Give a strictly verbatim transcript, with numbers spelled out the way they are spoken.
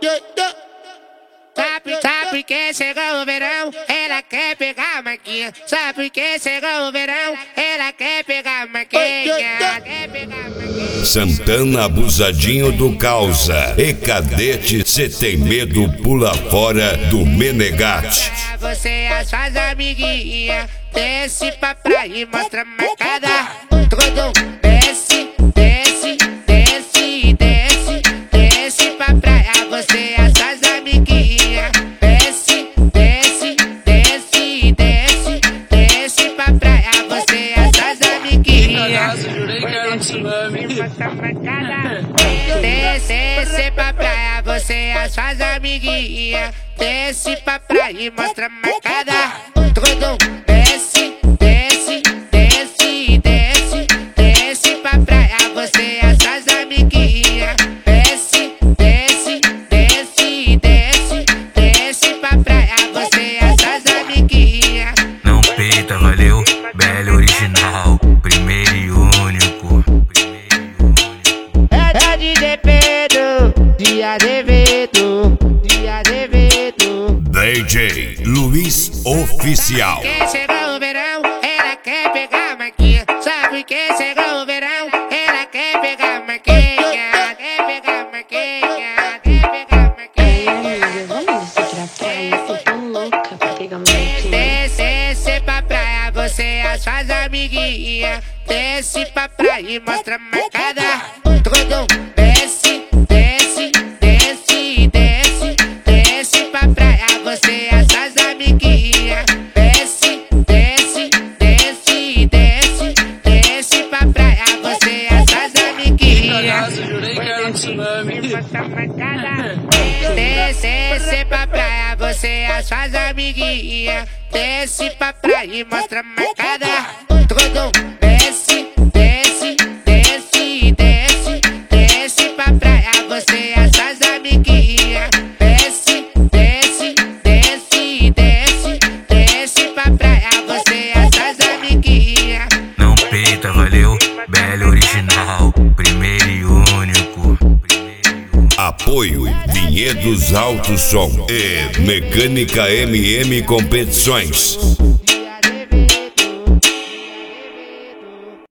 Sabe, sabe que chegou o verão, ela quer pegar a marquinha. Sabe que chegou o verão, ela quer pegar a marquinha. Quer pegar a marquinha. Santana abusadinho do causa. E cadete, cê tem medo, pula fora do Menegate. Você e as suas amiguinhas, desce pra praia e mostra a marcada. Tudo desce, desce, desce, desce, desce pra praia. Você e as suas amiguinhas, desce, desce, desce, desce, desce pra praia. Você e as suas amiguinhas, mostra a marcada. Desce, desce pra praia. Você e as suas amiguinhas, desce pra praia e mostra a marcada. Tudo desce, desce, desce, desce, desce pra praia. Você e as suas amiguinhas, desce, desce, desce, desce, desce pra praia. Você e as suas amiguinhas. Não peita, valeu, Belo original, primeiro e único. É de Devedo, de Azevedo, de Azevedo. D J Luiz Oficial. Que chegou o verão, ela quer pegar a marquinha. Sabe que chegou o verão, ela quer pegar a marquinha. Quer pegar a marquinha, quer pegar a marquinha. Vamos descer pra praia, eu tô tão louca pra pegar uma marquinha. Desce, desce pra praia, você e as suas amiguinhas. Desce pra praia e mostra a marcada. Tudo desce, desce, desce, desce, desce pra praia. Você e as suas amiguinhas, desce, desce, desce, desce, desce pra praia. Você e as suas amiguinhas, mostra a marcada. Desce, desce pra praia. Você e as suas amiguinhas, desce pra praia e mostra a marcada. Tudo desce, desce, desce, desce, desce pra praia. Você e as suas amiguinhas, desce, desce, desce, desce, desce pra praia. Você e as suas amiguinhas. Não peita, valeu, Belo original, primeiro e único. Apoio Vinhedos Alto Som e Mecânica M M Competições.